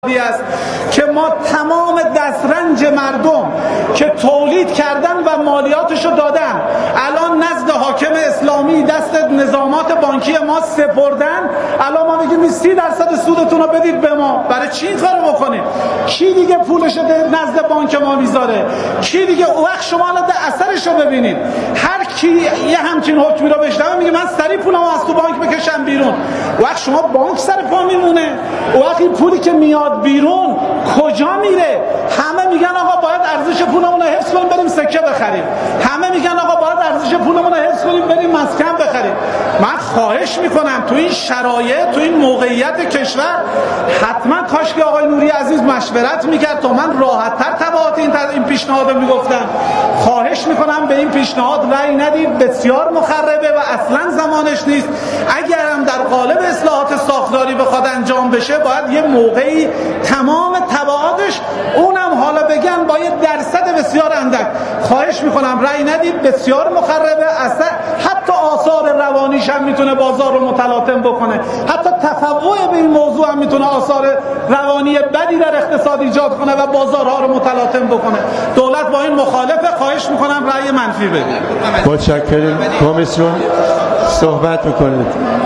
است که ما تمام دسترنج مردم که تولید کردن و مالیاتشو دادن الان نزد حاکم اسلامی دست نظامات بانکی ما سپردن. الان ما میگیم 30% سودتون رو بدید به ما. برای چی این کارو بکنیم؟ کی دیگه پولشو نزد بانک ما میذاره؟ کی دیگه؟ وقت شما الان اثرشو ببینید. هر کی یه همچین حکمی رو بشنوه میگه من سریع پولمو از تو بانک بکشم بیرون. وقت شما بانک سر پا میمونه. وقتی پولی که میاد بیرون کجا میره؟ همه میگن آقا باید ارزش پولمون رو حفظ کنیم بریم سکه بخریم. همه میگن آقا باید ارزش پولمون رو حفظ کنیم بریم مسکن بخریم. من خواهش میکنم تو این شرایط، تو این موقعیت کشور حتما کاش که آقای نوری عزیز مشورت میکرد تا من راحت‌تر تبعات این پیشنهاد میگفتم. خواهش میکنم به این پیشنهاد رأی ندید، بسیار مخربه و اصلا زمانش نیست. اگرم در قالب اصلاحات ساختاری بخواد انجام بشه باید یه موقعی تمام تبعاتش اونم حالا بگن با یه درصد بسیار اندک. خواهش میکنم رأی ندید، بسیار مخربه. اصلا حتی آثار روانیش هم میتونه بازار رو متلاطم بکنه. حتی تفوع به این موضوع هم میتونه آثار روانی بدی در اقتصاد ایجاد کنه و بازارها رو متلاطم بکنه. دولت با این مخالفه. خواهش میکنم رأی منفی بدید. متشکرم. کمیسیون صحبت میکنید.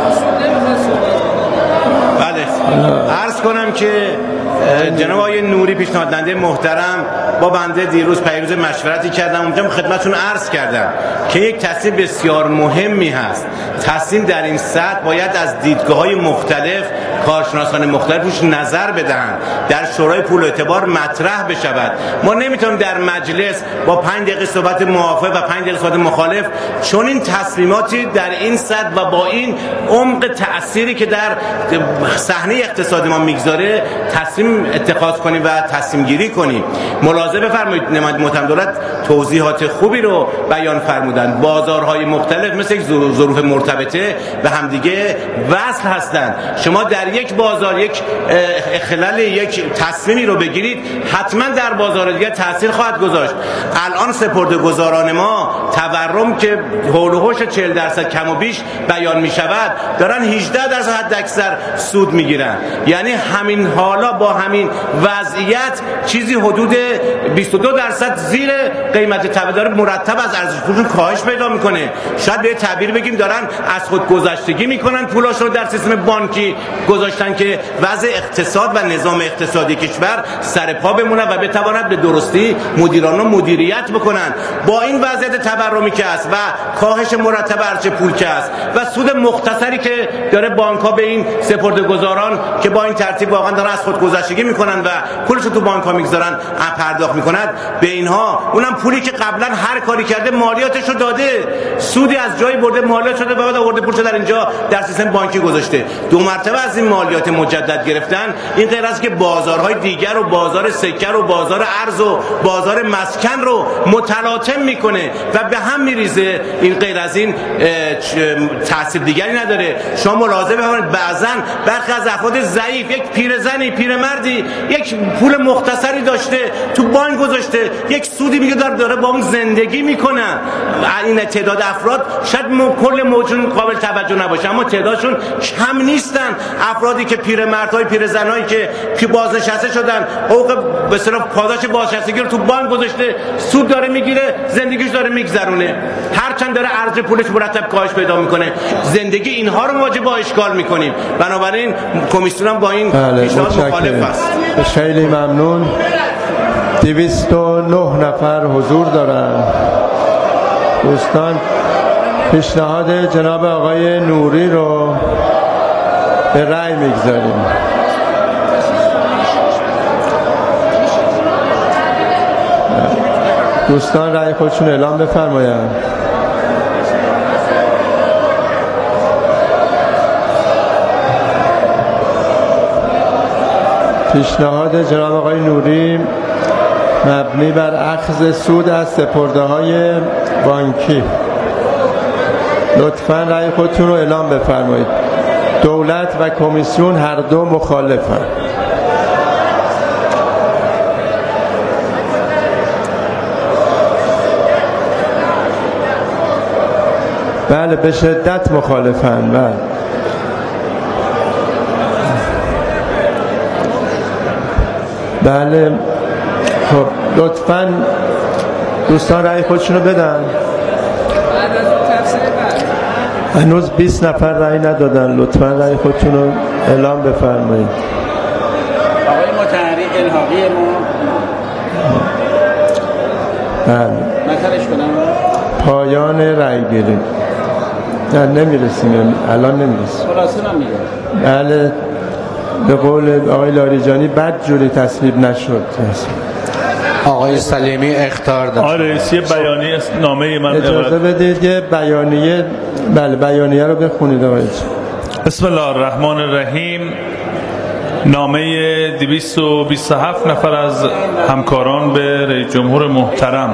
بله، عرض کنم که جناب آقای نوری پیشنهاد دهنده محترم با بنده دیروز پیروز مشورتی کردم. اونجا خدمتتون عرض کردم که یک تصمیم بسیار مهمی هست. تصمیم در این سطح باید از دیدگاه‌های مختلف، کارشناسان مختلف روش نظر بدهند، در شورای پول و اعتبار مطرح بشود. ما نمیتونیم در مجلس با 5 دقیقه صحبت موافق و 5 دقیقه صحبت مخالف چون این تصمیماتی در این سطح و با این عمق تأثیری که در صحنه اقتصادی ما میگذاره تصمیم اتخاذ کنیم و تصمیم گیری کنیم. ملاحظه بفرمایید، نماینده محترم دولت توضیحات خوبی رو بیان فرمودن. بازارهای مختلف مثل یک ظروف مرتبطه به همدیگه وصل هستند. شما در یک بازار یک اخلال یک تصمیمی رو بگیرید حتما در بازار دیگه تاثیر خواهد گذاشت. الان سپرده‌گذاران ما تورم که حول و حوش 40% کم و بیش بیان می شود دارن 18% حد اکثر سود میگیرن. یعنی همین حالا با همین وضعیت چیزی حدود 22% زیر قیمت تبدیل مرتب از ارزش پولشون کاهش پیدا میکنه. شاید به تعبیر بگیم دارن از خود گذشتگی میکنن، پولاشون رو در سیستم بانکی گذاشتن که وضع اقتصاد و نظام اقتصادی کشور سر پا بمونه و بتواند به درستی مدیران مدیریت بکنن. با این وضعیت تورمی که است و کاهش مرتب ارزش پول که است و سود مختصری که داره بانک ها به این سپرده‌گذاران که با این ترتیب واقعا دارن از خود گذشتگی میکنن و پولشو تو بانک ها میگذارن پرداخت میکنند به اینها، اونم پولی که قبلا هر کاری کرده مالیاتشو داده، سودی از جایی برده مالیات شده و بعد آورده پولشو در اینجا در سیستم بانکی گذاشته. 2 مرتبه از این مالیات مجدد گرفتن. این غیر از که بازارهای دیگر و بازار سکه و بازار ارز و بازار مسکن رو متلاطم میکنه و به هم میریزه. این غیر از این تاثیر دیگری نداره. شما ملاحظه بفرمایید بعضن برخی از افراد ضعیف، یک پیرزنی، پیرمردی یک پول مختصری داشته تو بانک گذاشته، یک سودی میگه داره با اون زندگی میکنه. این تعداد افراد شاید کل موجود قابل توجه نباشه اما تعدادشون کم نیستن. افرادی که پیرمردهای، پیرزنایی که بازنشسته شدن، حقوق به اصطلاح پاداش بازنشستگی رو تو بانک گذاشته، سود داره میگیره، زندگیش داره میگذرونه. هرچند داره ارزش پولش مرتب کاهش پیدا میکنه. زندگی اینها رو مواجه با اشکال میکنیم. بنابراین کمیسیون هم با این پیشنهاد مخالف است. خیلی ممنون. 209 نفر حضور دارند. دوستان پیشنهاد جناب آقای نوری رو به رأی میگذاریم. دوستان رأی خودشون اعلام بفرمایند. پیشنهاد جناب آقای نوری مبنی بر اخذ سود از سپرده‌های بانکی. لطفاً رأی خودتون رو اعلام بفرمایید. دولت و کمیسیون هر دو مخالفند. بله، به شدت مخالفند. بله. بله خب لطفاً دوستان رأی خودشونو بدن. هنوز 20 نفر رأی ندادن، لطفاً رأی خودشونو اعلام بفرمایید. آقای متحری الحاقی ما بله نترش کنم پایان رأی گیری. نه نمیرسیم، الان نمیرسیم. خلاصه من میگم. بله به قول آقای لاریجانی بد جوری تصویب نشد. آقای سلیمی اخطار دارد. آقای رئیسی بیانیه نامه من اجازه بدید یه بیانیه، بله بیانیه رو بخونید آقای. بسم الله الرحمن الرحیم. نامه 227 نفر از همکاران به رئیس جمهور محترم.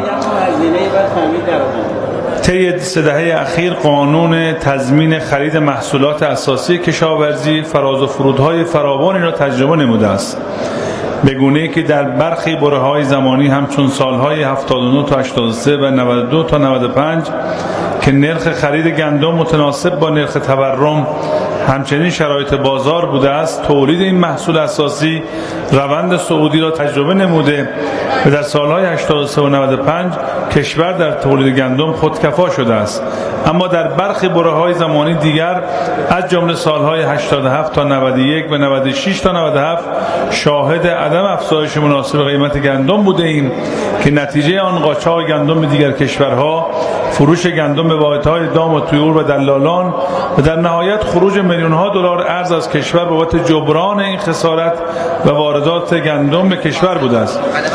طی 3 دهه اخیر قانون تضمین خرید محصولات اساسی کشاورزی فراز و فرودهای فراوانی را تجربه نموده است، به گونه‌ای که در برخی برهه‌های زمانی همچون سالهای 79 تا 83 و 92 تا 95 که نرخ خرید گندم متناسب با نرخ تورم همچنین شرایط بازار بوده است، تولید این محصول اساسی روند صعودی را تجربه نموده و در سالهای 83 و 95 کشور در تولید گندم خودکفا شده است. اما در برخی برهه‌های زمانی دیگر از جمله سالهای 87 تا 91 و 96 تا 97 شاهد عدم افزایش مناسب قیمت گندم بوده ایم که نتیجه آن قاچاق گندم به دیگر کشورها، فروش گندم به واحدهای دام و طیور و دلالان و در نهایت خروج میلیون‌ها دلار ارز از کشور بابت جبران این خسارت و واردات گندم به کشور بوده است.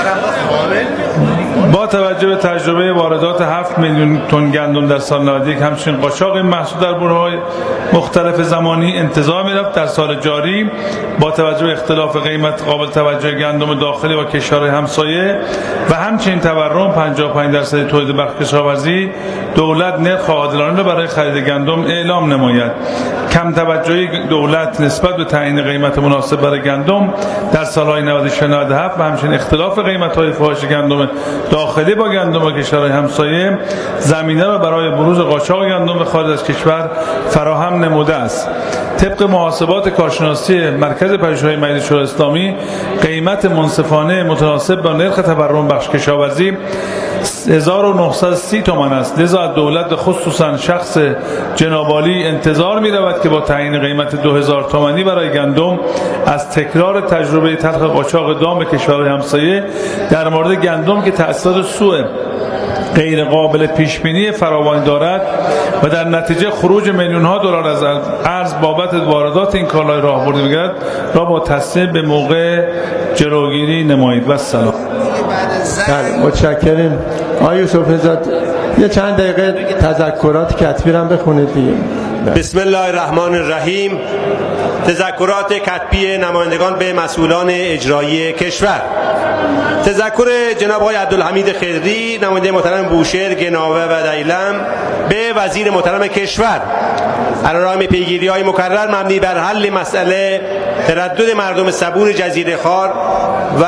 با توجه به تجربه واردات 7 میلیون تن گندم در سال 91 همچنین قاچاق این محصول در برهه‌های مختلف زمانی انتظار می‌رفت در سال جاری با توجه به اختلاف قیمت قابل توجه گندم داخلی و کشورهای همسایه و همچنین تورم 55% تولید بخش کشاورزی، دولت نرخ عادلانه را برای خرید گندم اعلام نماید. کم توجهی دولت نسبت به تعیین قیمت مناسب برای گندم در سالهای 96 و 97 و همچنین اختلاف قیمت‌های فاحش گندم داخلی با گندم کشورهای همسایه زمینه را برای بروز قاچاق گندم به خارج از کشور فراهم نموده است. طبق محاسبات کارشناسی مرکز پژوهش‌های مجلس شورای اسلامی قیمت منصفانه متناسب با نرخ تورم بخش کشاورزی 1930 تومان است. لذا از دولت خصوصا شخص جناب عالی انتظار می رود که با تعیین قیمت 2000 تومانی برای گندم از تکرار تجربه تلخ قاچاق دام به کشورهای همسایه در مورد گندم که تأثیرات سوء غیر قابل پیش بینی فراوانی دارد و در نتیجه خروج میلیون‌ها دلار از ارز بابت واردات این کالای راهبردی می‌گردد را با تصمیم به موقع جلوگیری نمایید. و السلام. بله متشکرم. آقای یوسف نژاد یه چند دقیقه تذکرات کتبی رو بخونید دیگه. بسم الله الرحمن الرحیم. تذکرات کتبی نمایندگان به مسئولان اجرایی کشور. تذکر جناب آقای عبدالحمید خضری نماینده محترم بوشهر، گناوه و دیلم به وزیر محترم کشور علیرغم پیگیری‌های مکرر مبنی بر حل مسئله تردد مردم صبور جزیره خار و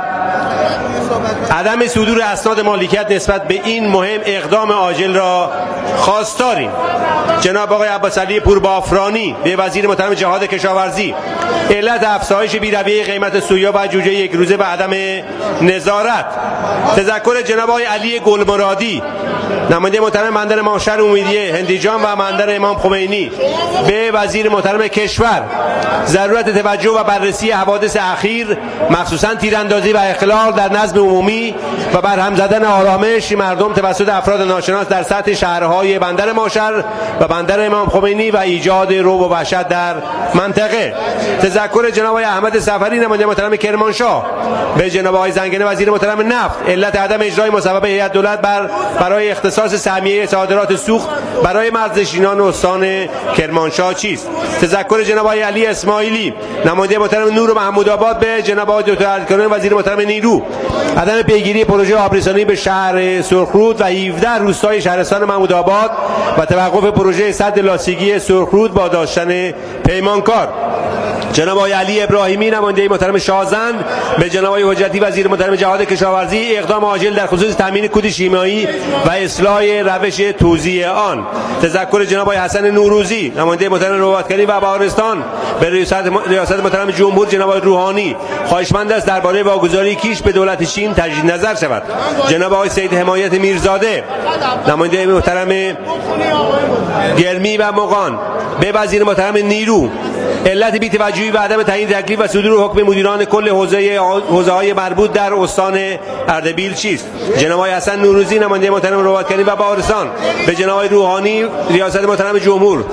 عدم صدور اسناد مالکیت نسبت به این مهم اقدام عاجل را خواستاریم. جناب آقای عباس علی پوربافرانی به وزیر محترم جهاد کشاورزی علت افزایش بی‌رویه قیمت سویا و جوجه یک روزه و عدم نظارت. تذکر جناب آقای علی گلمرادی نماینده محترم بندر ماشر امیدیه هندیجان و بندر امام خمینی به وزیر محترم کشور ضرورت توجه و بررسی حوادث اخیر مخصوصا تیراندازی و اخلال در نظم عمومی و برهم زدن آرامش مردم توسط افراد ناشناس در سطح شهرهای بندر ماشر و بندر امام خمینی و ایجاد رعب و وحشت در منطقه. تذکر جناب آقای احمد سفری نماینده محترم کرمانشاه به جناب آقای زنگنه وزیر محترم نفت علت عدم اجرای مصوبه هیئت دولت برای اختصاص سهمیه صادرات سوخت برای مرزنشینان استان کرمانشاه چیست. تذکر جناب آقای علی اسماعیلی نماینده محترم نور محمود آباد به جناب آقای دکتر علیکریم وزیر محترم نیرو عدم پیگیری پروژه آبرسانی به شهر سرخرود و 17 روستای شهرستان محمود آباد و توقف پروژه سد لاستیکی سرخرود با داشتن پیمانکار. جناب آقای علی ابراهیمی نماینده محترم شازند به جناب آقای حجتی وزیر محترم جهاد کشاورزی اقدام عاجل در خصوص تامین کود شیمیایی و اصلاح روش توزیع آن. تذکر جناب آقای حسن نوروزی نماینده محترم روادکری و بهارستان به ریاست محترم جمهور جناب آقای روحانی خواهشمند است درباره واگذاری کیش به دولت چین تجدید نظر شود. جناب آقای سید حمایت میرزاده نماینده محترم گرمی و مغان به وزیر محترم نیرو علت بی‌توجهی و عدم تعیین تکلیف و صدور حکم مدیران کل حوزه‌های مربوط در استان اردبیل چیست؟ جناب آقای حسن نوروزی نماینده محترم روادکری و بهارستان به جناب آقای روحانی ریاست محترم جمهور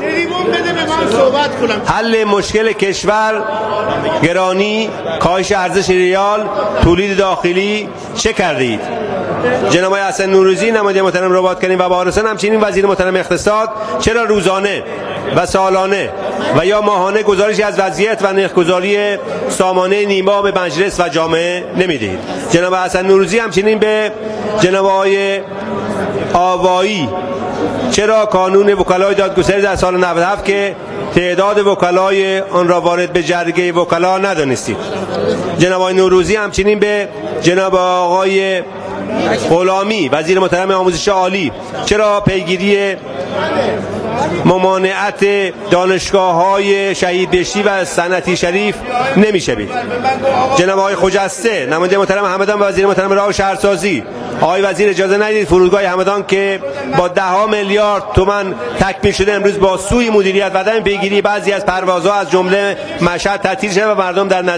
حل مشکل کشور گرانی، کاهش ارزش ریال، تولید داخلی چه کردید؟ جناب آقای حسن نوروزی نماینده محترم روادکری و بهارستان همچنین وزیر محترم اقتصاد چرا روزانه و سالانه و یا ماهانه گزارشی از وضعیت و نرخ‌گذاری سامانه نیما به مجلس و جامعه نمیدهید؟ جناب حسن نوروزی همچنین به جناب آقای آوایی چرا کانون وکلای دادگستری در سال 97 که تعداد وکلای آن را وارد به جرگه وکلا ندانستید؟ جناب آقای نوروزی همچنین به جناب آقای غلامی وزیر محترم آموزش عالی چرا پیگیری ممانعت دانشگاه‌های شهید بهشتی و صنعتی شریف نمی‌شوید؟ جناب آقای خجسته نماینده محترم همدان و وزیر محترم راه و شهرسازی آقای وزیر اجازه ندید فرودگاه همدان که با 10 میلیارد تومان تکمیل شده امروز با سوء مدیریت و عدم پیگیری بعضی از پروازها از جمله مشهد تعطیل شود و مردم در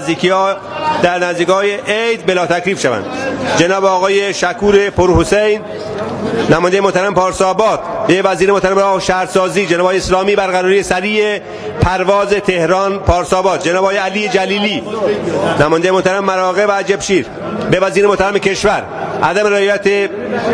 نزدیکی‌های عید بلا تکلیف شوند؟ جناب آقای شکور پرحسین نماینده محترم پارساباد به وزیر محترم راه و شهرسازی جناب آقای اسلامی برقراری سریع پرواز تهران پارساباد. جناب آقای علی جلیلی نماینده محترم مراغه و عجبشیر به وزیر محترم کشور عدم رعایت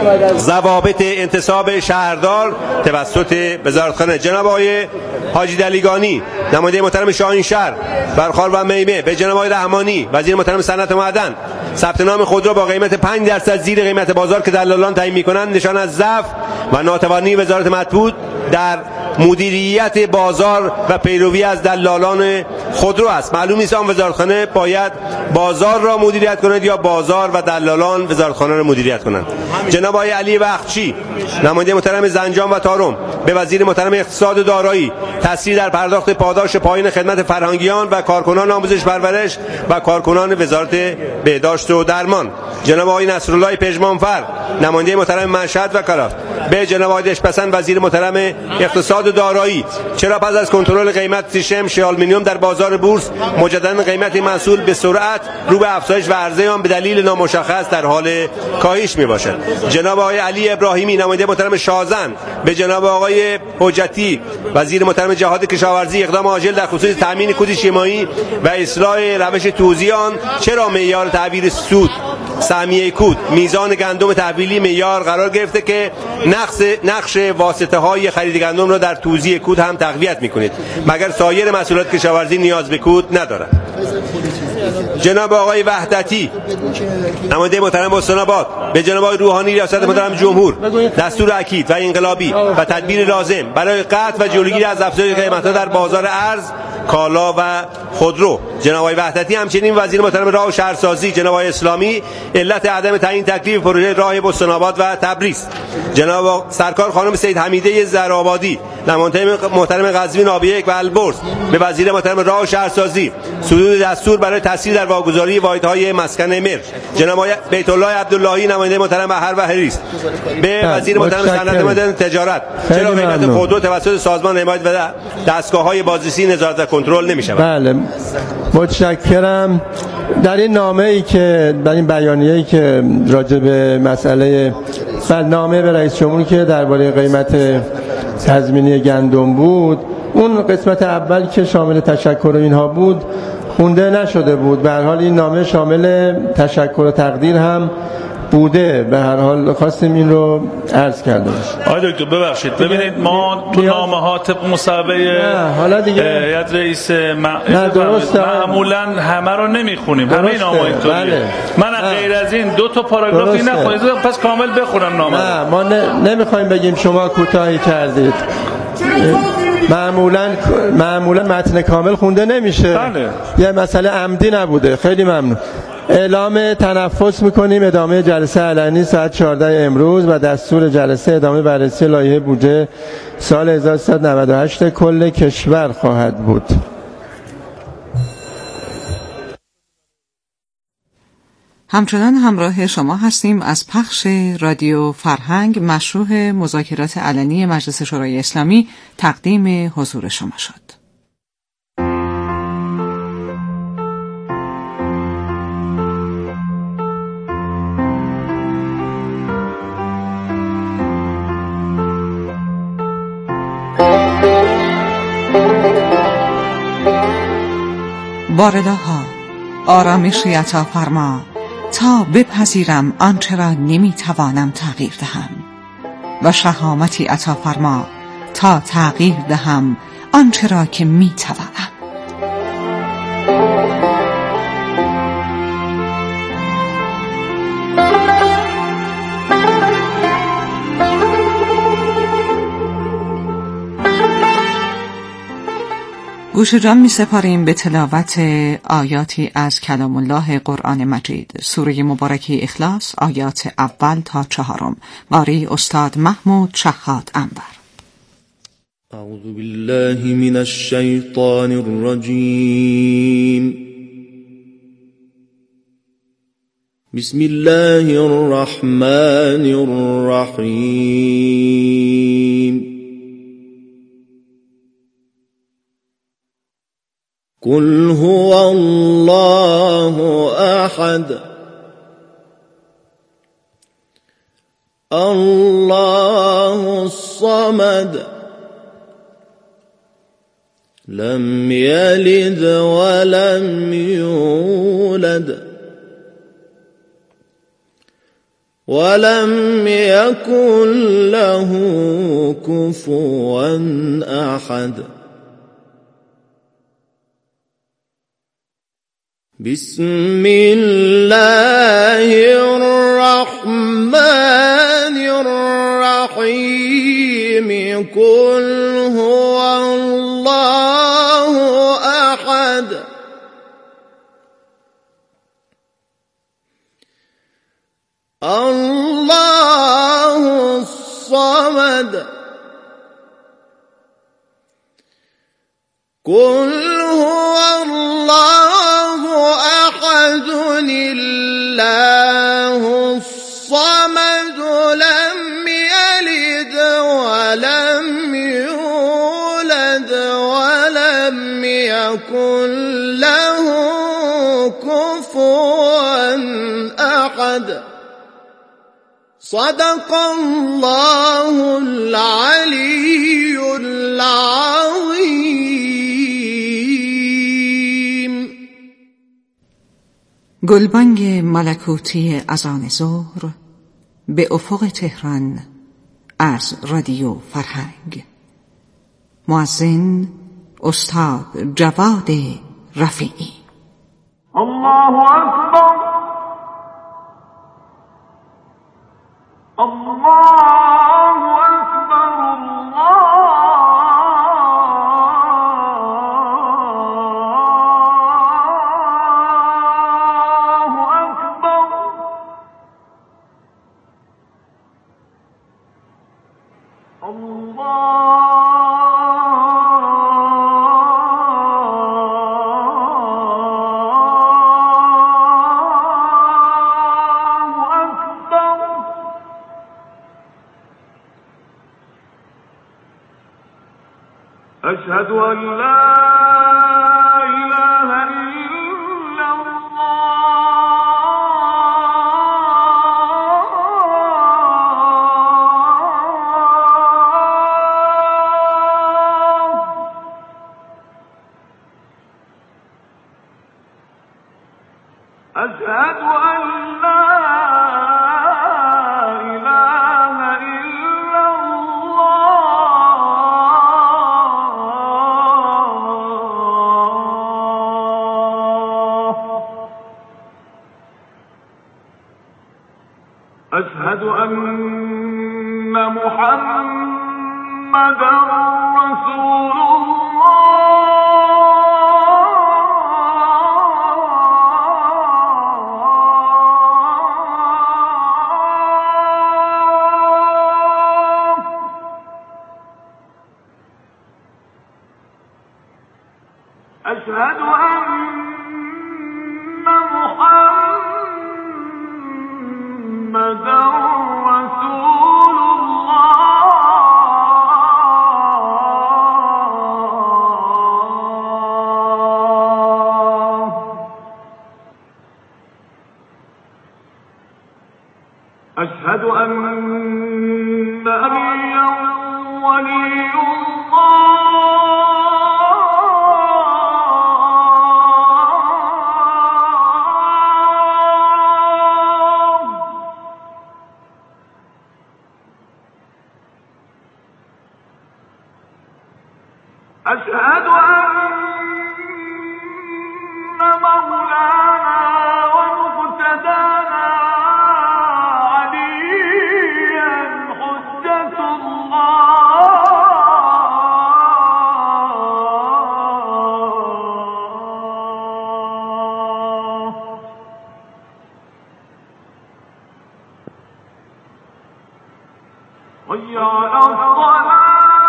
ضوابط انتصاب شهردار توسط وزارتخانه. جناب آقای حاجی دلیگانی نماینده محترم شاهینشهر برخار و میمه به جناب آقای رحمانی وزیر محترم صنعت و معدن ثبت نام خودرو با قیمت 5% زیر قیمت بازار که دلالان تعیین می‌کنند نشان از ضعف و ناتوانی وزارت مطبوع در مدیریت بازار و پیروی از دلالان خودرو است. معلوم نیست آن وزارتخانه باید بازار را مدیریت کند یا بازار و دلالان وزارتخانه را مدیریت کنند. جناب آقای علی بخشی نماینده محترم زنجان و تارم به وزیر محترم اقتصاد و دارایی تسریع در پرداخت پاداش پایین خدمت فرهنگیان و کارکنان آموزش پرورش و کارکنان وزارت بهداشت و درمان. جناب آقای نصرالله پژمانفر نماینده محترم مشهد و کلافت به جناب آقای دشپسند وزیر محترم اقتصاد و دارایی چرا پس از کنترل قیمت شمش آلومینیوم در بازار بورس مجددا قیمت محصول به سرعت رو به افزایش و عرضه آن به دلیل نامشخص در حال کاهش میباشد؟ جناب آقای علی ابراهیمی نماینده محترم شازند به جناب آقای حجتی وزیر محترم جهاد کشاورزی اقدام عاجل در خصوص تامین کود شیمیایی و اصلاح روش توزیع آن چرا معیار تعبیر سود سهمیه کود میزان گندم تحویلی معیار قرار گرفته که نقش واسطه های خرید گندم را در توزیع کود هم تقویت میکنید مگر سایر محصولات کشاورزی نیاز به کود ندارد؟ جناب آقای وحدتی نماینده محترم استان آباد به جناب آقای روحانی ریاست محترم جمهور دستور اکید و انقلابی و تدبیر لازم برای قطع و جلوگیری از افزایش قیمت‌ها در بازار ارز کالا و خودرو. جناب آقای وحدتی همچنین وزیر محترم راه و شهرسازی جناب آقای اسلامی علت عدم تعیین تکلیف پروژه راه استان و تبریز. جناب سرکار خانم سید حمیده زرآبادی نماینده محترم قزوین آبیک و البرز به وزیر محترم راه و شهرسازی صدور دستور برای تسهیل در واگذاری واحدهای مسکن مر. جناب آقای بیت الله عبداللهی نماینده محترم بحر و حریص به وزیر محترم صنعت و تجارت چرا قیمت خودرو توسط سازمان حمایت و دستگاه‌های بازرسی نظارت و کنترل نمی‌شود؟ بله متشکرم. در این نامه‌ای که در این بیانیه‌ای که راجع به مسئله نامه به رئیس جمهور که درباره قیمت تضمینی گندم بود اون قسمت اول که شامل تشکر و اینها بود خونده نشده بود. به هر حال این نامه شامل تشکر و تقدیر هم بوده. به هر حال خواستیم این رو عرض کرده باشیم. آقای دکتر ببخشید ببینید ما تو نامه‌ها طبق مصوبه حالا دیگه هیئت رئیس معمولا همه رو نمیخونیم. همه نامه‌ها اینطوریه. بله. من غیر از این دو تا پاراگرافی نخونید پس کامل بخونم نامه. نه ما نمیخوایم بگیم شما کوتاهی کردید. معمولا متن کامل خونده نمیشه. بله. یه مسئله عمدی نبوده. خیلی ممنون. اعلام تنفس میکنیم. ادامه جلسه علنی ساعت 14 امروز و دستور جلسه ادامه بررسی لایحه بودجه سال 1398 کل کشور خواهد بود. همچنان همراه شما هستیم از پخش رادیو فرهنگ. مشروع مذاکرات علنی مجلس شورای اسلامی تقدیم حضور شما شد. بارداها آرامشی عطا فرما تا بپذیرم آنچه را نمیتوانم تغییر دهم و شهامتی عطا فرما تا تغییر دهم آنچه را که میتوانم. گوش جان می سپاریم به تلاوت آیاتی از کلام الله قرآن مجید، سوره مبارکه اخلاص، آیات اول تا 4. قاری استاد محمود شهاد انور. اعوذ بالله من الشیطان الرجیم. بسم الله الرحمن الرحیم. قل هو الله احد الله الصمد لم يلد ولم يولد ولم يكن له كفوا احد. بسم الله الرحمن الرحيم. قل هو الله أحد الله الصمد قل هو الله أحد الله الصمد لم يلد ولم يولد ولم يكن له كفوا أحد. صدق الله العلي العظيم. گلبانگ ملکوتی اذان ظهر به افق تهران از رادیو فرهنگ. مؤذن استاد جواد رفیعی. الله اکبر الله اکبر الله اکبر. أشهد أن لا إله إلا الله. أشهد أن لا أشهد أن محمدًا رسول أشهد أن محمدًا رسول الله أشهد أن عليا ولي أشهد أن مولانا ومقتدانا عليا حجة الله حي على الصلاة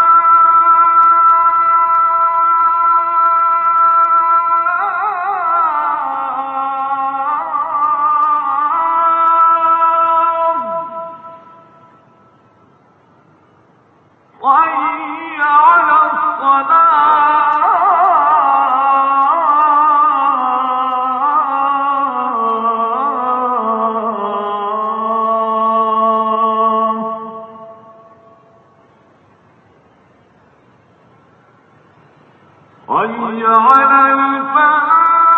حي على حي على الفلاح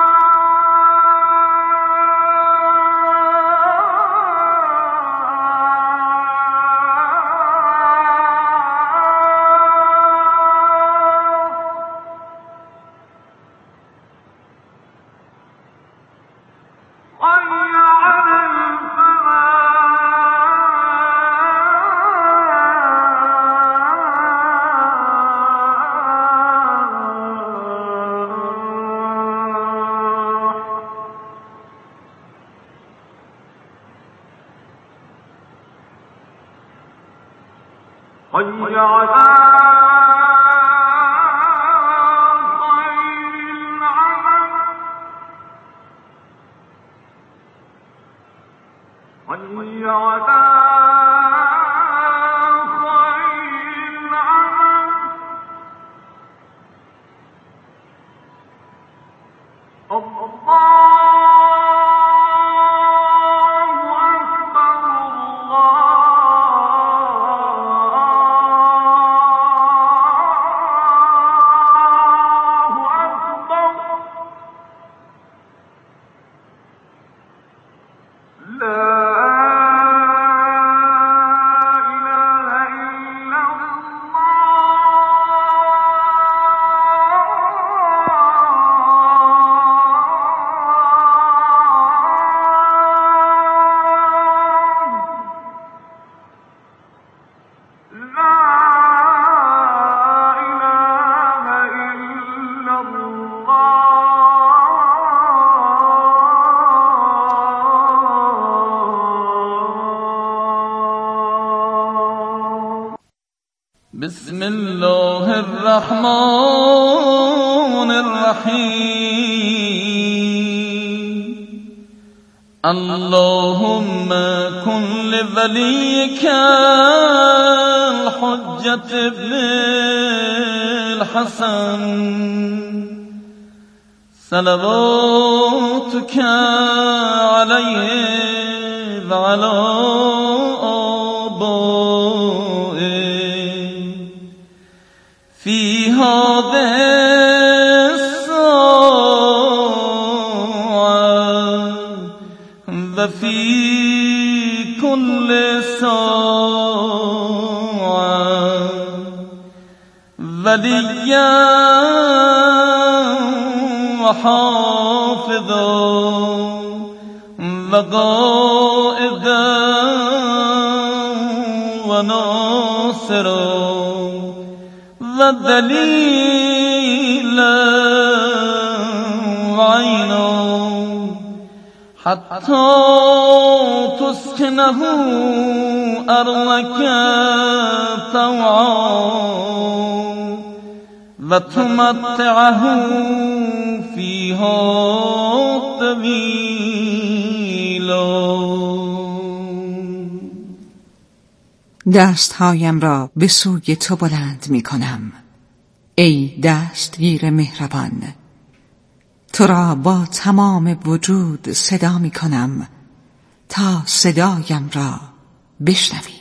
حي على خير العمل حي على خير العمل بسم الله الرحمن الرحيم اللهم كن لوليك الحجة ابن الحسن صلواتك عليه وعلى في هذه الساعة وفي كل ساعة وليا وحافظا وقائدا وناصرا و دلیل عینا حتی تسکنه ارضک طوعا و تمتعه فیها طویلا. دستهایم را به سوی تو بلند می کنم ای دستگیر مهربان، تو را با تمام وجود صدا می کنم تا صدایم را بشنوی.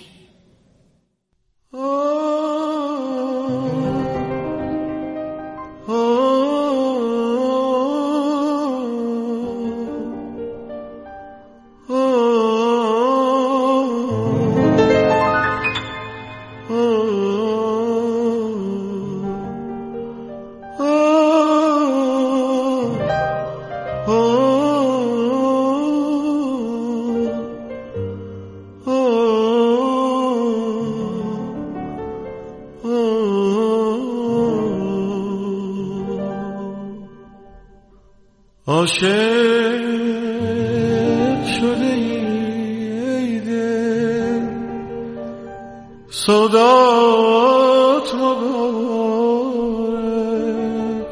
عاشق شده ای دل صدات مبارک،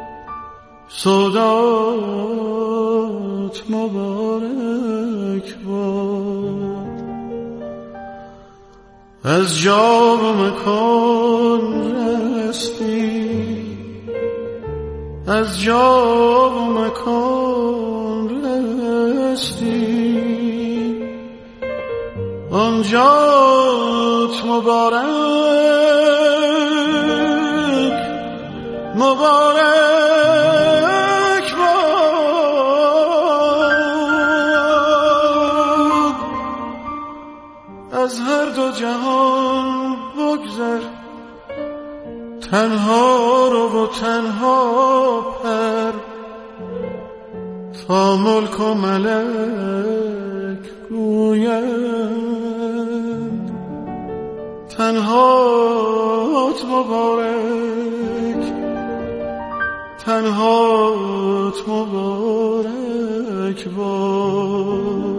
صدات مبارک باد. از جا و مکان رستی، از جا و مکان رستی، آنجات مبارک مبارک باد. از هر دو جهان بگذر، تنها رو و تنها پر، تا ملک و ملک گوید تنهات مبارک، تنهات مبارک باد.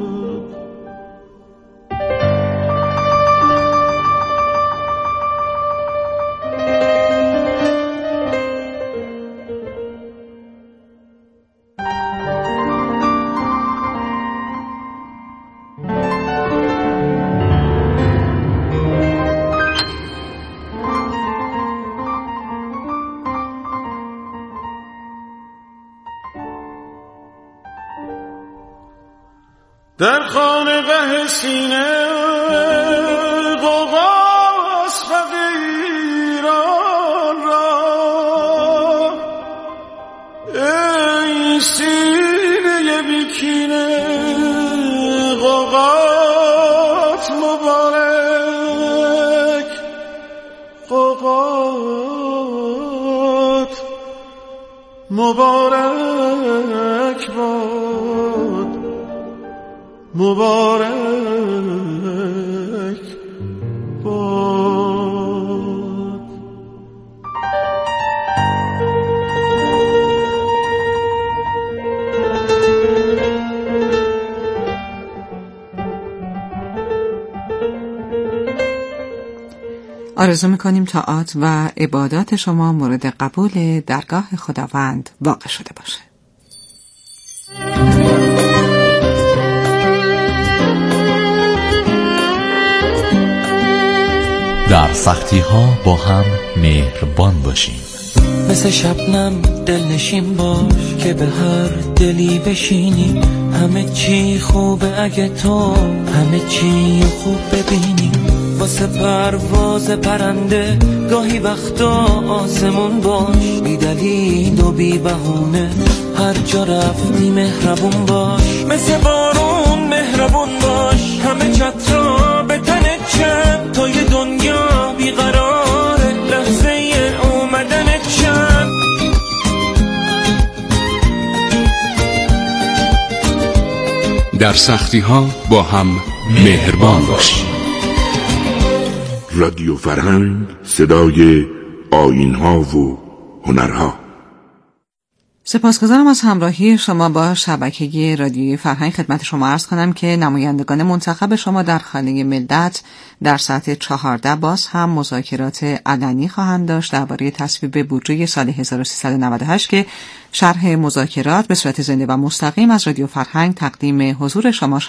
در خانقه سینه غوغاست فقیران را، ای سینه بیکینه غوغات مبارک، غوغات مبارک باد، مبارک باد. آرزو می‌کنیم طاعات و عبادات شما مورد قبول درگاه خداوند واقع شده باشه. در سختی ها با هم مهربان باشیم. مثل شبنم دلنشین باش که به هر دلی بشینی، همه چی خوبه اگه تو همه چی خوب ببینی. واسه پرواز پرنده گاهی وقتا آسمون باش، بی دلیل و بی بهونه هر جا رفتی مهربون باش. مثل بارون مهربون باش، همه چترا به تنت چند، تا یه دنیا بیقراره لحظه اومدنت چند. در سختی ها با هم مهربان باشیم. رادیو فرهنگ، صدای آیین‌ها و هنرها. سپاسگزارم از همراهی شما با شبکه رادیوی فرهنگ. خدمت شما عرض کنم که نمایندگان منتخب شما در خانه ملت در ساعت 14 باز هم مذاکرات علنی خواهند داشت درباره تصویب بودجه سال 1398 که شرح مذاکرات به صورت زنده و مستقیم از رادیو فرهنگ تقدیم حضور شما